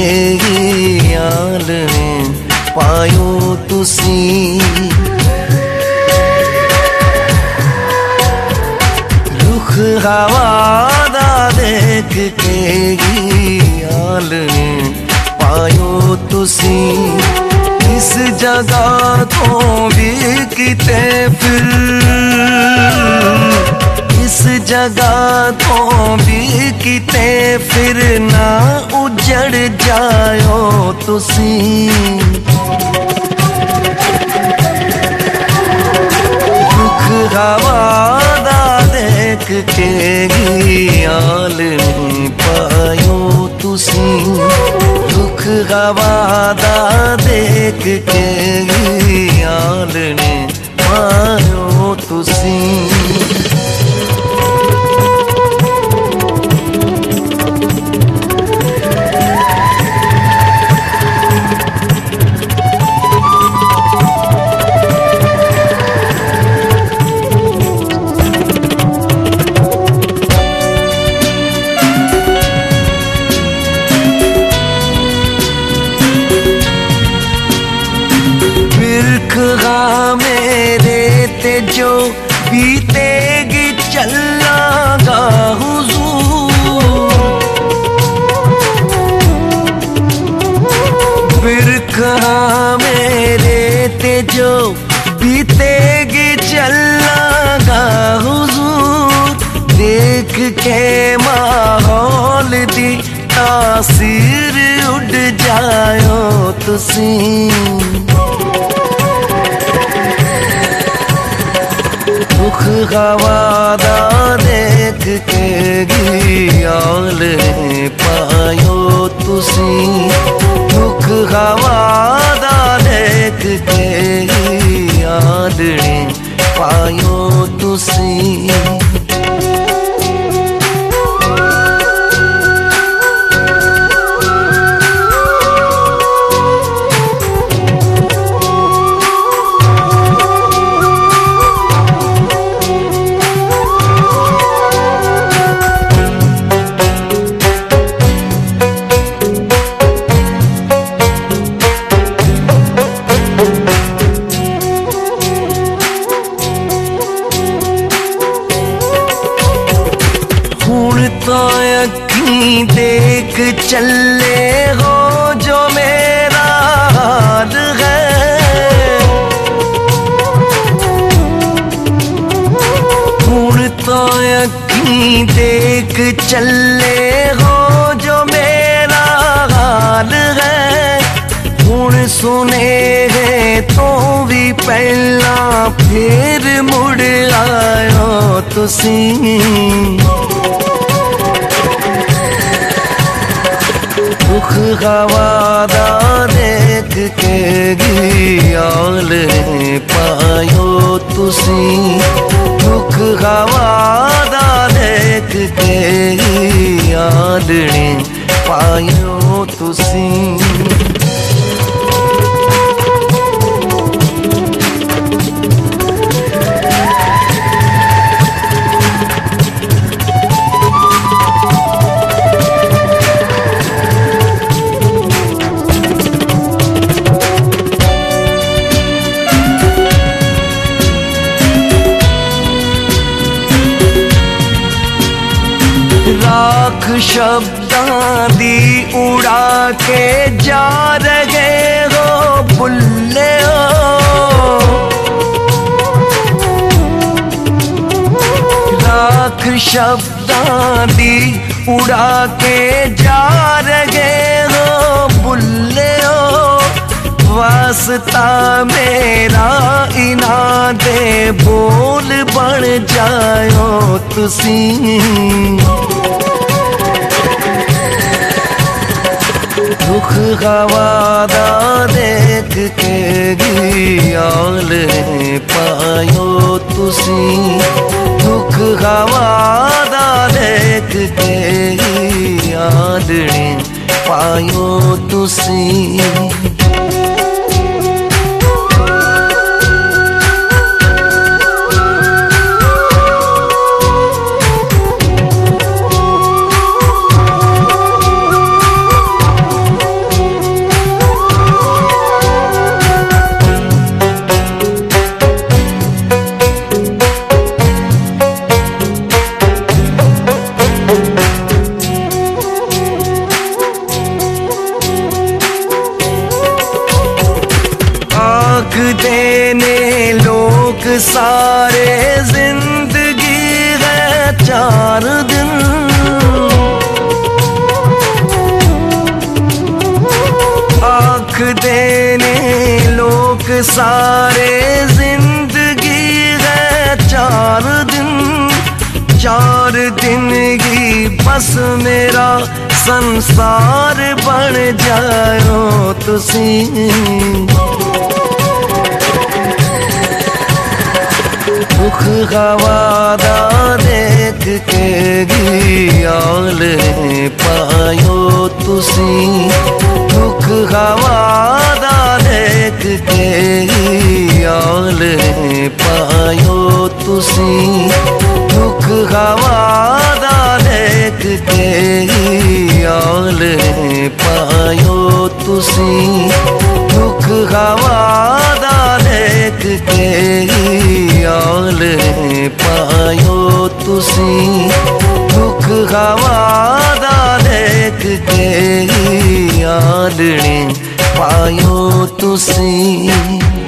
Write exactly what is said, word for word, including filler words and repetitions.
आलने पायो तुसी। रुख हवा दा देख के आलने पायो तुसी। इस जगह तो भी किते फिर, इस जगह तो भी किते फिर ना उजड़ जायो तुसी। रुख हवा दा देख के आल नहीं पायो तुसी। रुख हवा दा देख के आल नहीं पायो तुसी। मेरे ते जो बीतेगी चलागा हुजूर। बिरखा मेरे ते जो बीतेगी चलागा हुजूर। देख के माहौल दी तासीर उड़ जायो तुसी। रुख हवा दा देख के आल पायो तुसी। रुख हवा दा देख के आल पायो तुसी। तो अखी देख चले हो जो मेरा हाल है। हुण तो अखी देख चले हो जो मेरा हाल है। हुण सुने है तो भी पहला फिर मुड़ आयो तुसी। रुख हवा दा देख के आल पायो तुसी। रुख हवा दा देख के आल पायो तुसी। लाख शब्दां दी उड़ा के जा रहे हो बुल्ले हो। लाख शब्दां दी उड़ा के जा रहे हो बुल्ले हो। वास्ता मेरा इना दे बोल बन जायो तुसी। रुख हवा दा देख के आल पायो तुसी। रुख हवा दा देख के आल पायो तुसी। आखदे ने लोग सारे जिंदगी है चार दिन, आखदे ने लोग सारे जिंदगी है चार दिन, चार दिन ही बस मेरा संसार बन जाओ तुसी। दुख गवादा देख के गियाल पायो तुसी, दुख गवादा देख के गियाल पायो तुसी, दुख गवादा देख के गियाल पायो तुसी, दुख गवादा देख के गियाल पायो तुसी, दुख गवादा देख के गियाल पायो तुसी।